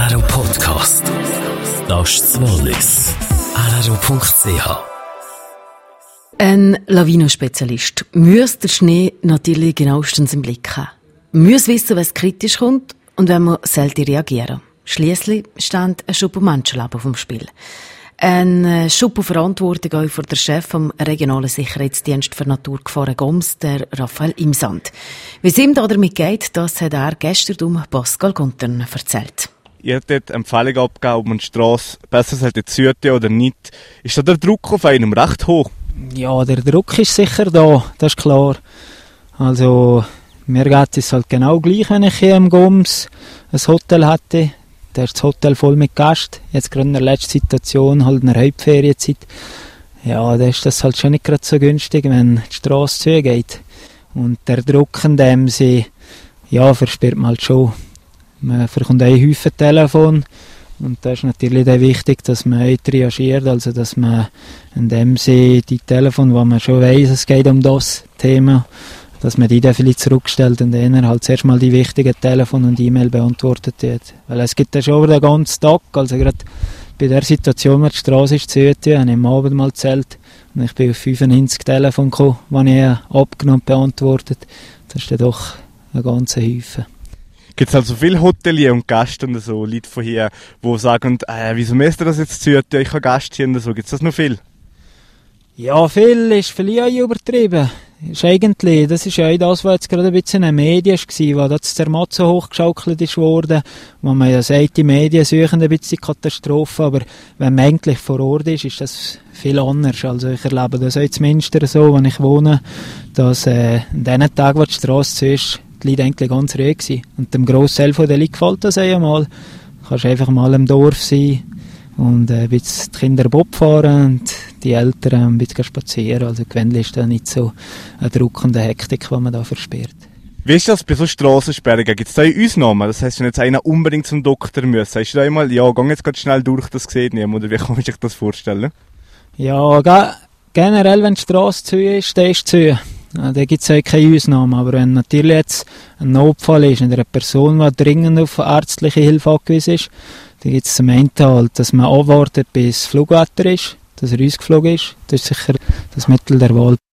RRO Podcast. Das ist das Wallis. RRO.ch. Ein Lawinenspezialist muss den Schnee natürlich genauestens im Blick haben. Man muss wissen, was kritisch kommt und wenn man sollte reagieren. Schliesslich steht ein Schub Menschenleben auf dem Spiel. Ein Schub Verantwortung auch für den Chef vom regionalen Sicherheitsdienst für Naturgefahren Goms, der Raphael Imsand. Wie es ihm damit geht, das hat er gestern Pascal Guntern erzählt. Ihr habt dort Empfehlung abgegeben, ob man die Strasse besser sollte oder nicht. Ist da der Druck auf einem recht hoch? Ja, der Druck ist sicher da, das ist klar. Also, mir geht es halt genau gleich, wenn ich hier im Goms ein Hotel hätte. Da ist das Hotel voll mit Gästen. Jetzt gerade in der letzten Situation, halt in der Hauptferienzeit. Ja, da ist das halt schon nicht gerade so günstig, wenn die Strasse zugeht. Und der Druck in dem sie, ja, verspürt man halt schon. Man bekommt ein Haufen Telefon. Und da ist natürlich dann wichtig, dass man heute reagiert, also dass man in dem sie die Telefon, wo man schon weiss, es geht um das Thema, dass man die dann vielleicht zurückstellt und dann halt zuerst mal die wichtigen Telefon und E-Mail beantwortet wird. Weil es gibt ja schon den ganzen Tag, also gerade bei der Situation, wo die Strasse ist zu habe ich am Abend mal gezählt und ich bin auf 95 Telefon gekommen, die ich abgenommen und beantwortet. Das ist dann doch ein ganzer Haufen. Gibt es also viele Hotelier und Gäste und so, Leute von hier, die sagen, wieso müsst ihr das jetzt zu ich habe Gäste hier und so. Gibt es das noch viel? Ja, viel ist vielleicht auch übertrieben. Das ist ja das, was jetzt gerade ein bisschen in den Medien war, wo das der Matze hochgeschaukelt ist worden, wo man ja sagt, die Medien suchen ein bisschen Katastrophe, aber wenn man eigentlich vor Ort ist, ist das viel anders. Also ich erlebe das auch zumindest so, wenn ich wohne, dass in den Tagen, wo die Strasse zu ist, die Leute eigentlich ganz ruhig sind. Und dem Großteil der Leute gefällt das einmal. Du kannst einfach mal im Dorf sein und ein bisschen die Kinder Bob fahren und die Eltern ein bisschen spazieren. Also gewöhnlich ist da nicht so eine Druck und eine Hektik, die man da verspürt. Wie ist das bei so Strassensperrungen? Gibt es da Ausnahmen? Das heisst, wenn jetzt einer unbedingt zum Doktor muss, sagst du da einmal, ja, geh jetzt gerade schnell durch, das sieht niemand, oder wie kann man sich das vorstellen? Ja, generell, wenn die Strasse zu ist, dann ist zu. Ja, da gibt es keine Ausnahmen, aber wenn natürlich jetzt ein Notfall ist und eine Person, die dringend auf ärztliche Hilfe angewiesen ist, dann gibt es zum einen halt, dass man abwartet, bis das Flugwetter ist, dass er ausgeflogen ist. Das ist sicher das Mittel der Wahl.